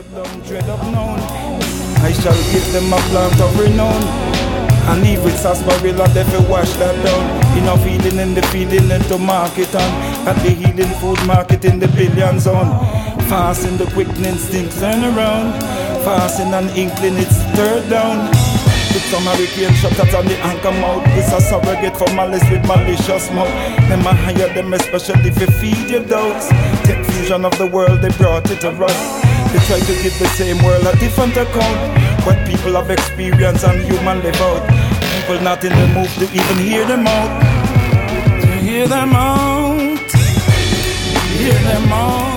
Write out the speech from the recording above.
Third long dread of known. I shall give them a plant of renown. And if it's sarsaparilla, they will wash that down. Enough feeling in the feeling into market on. At the healing food market in the billion zone. Fasting the quickening instinct turn around. Fasting and inkling it's third down. Put some hurricane shutters on the anchor mouth. This a surrogate for malice with malicious mouth. Them a hire them especially if you feed your doubts. Take fusion of the world, they brought it around. They try to give the same world a different account. What people have experienced and human live out. People not in the mood to even hear them out. To hear them out. Hear them out.